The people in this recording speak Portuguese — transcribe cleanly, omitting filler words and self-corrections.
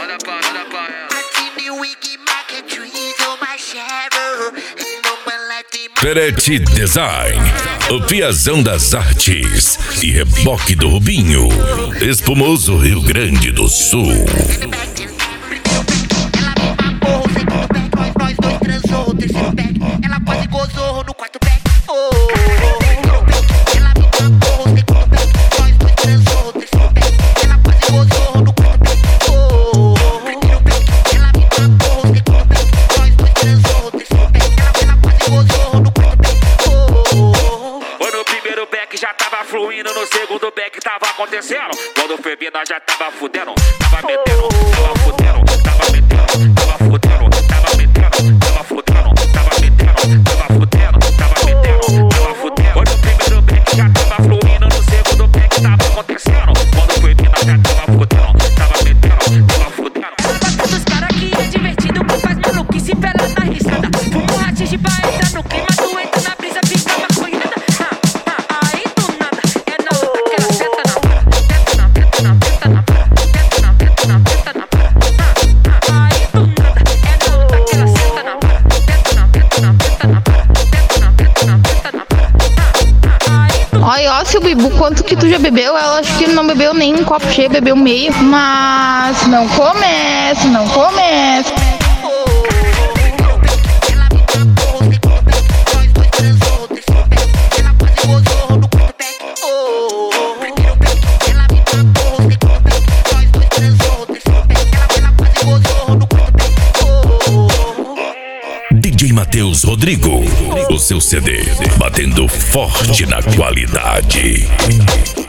Perete Design, o piazão das artes e reboque do Rubinho, Espumoso Rio Grande do Sul. Ela quase gozou no quarto back. Já tava fluindo, no segundo back tava acontecendo. Quando foi vir, nós já tava fudendo. Tava metendo, tava fudendo. Tava metendo, tava fudendo. Tava metendo, tava fudendo. Tava metendo, tava fudendo. Tava metendo, tava fudendo. Quando o primeiro back já tava fluindo, no segundo back tava acontecendo. Quando foi vir, nós já tava fudendo. Tava metendo, tava fudendo. O papo dos caras que é divertido, que faz maluquice pela na risada. Fumo ratinho de pra entrar no clima, tu entra na brisa, fica maconhada. Ai, ó, seu Bibu, quanto que tu já bebeu? Ela acho que não bebeu nem um copo cheio, bebeu meio. Mas não começa, não começa. DJ Matheus Rodrigo, o seu CD batendo forte na qualidade.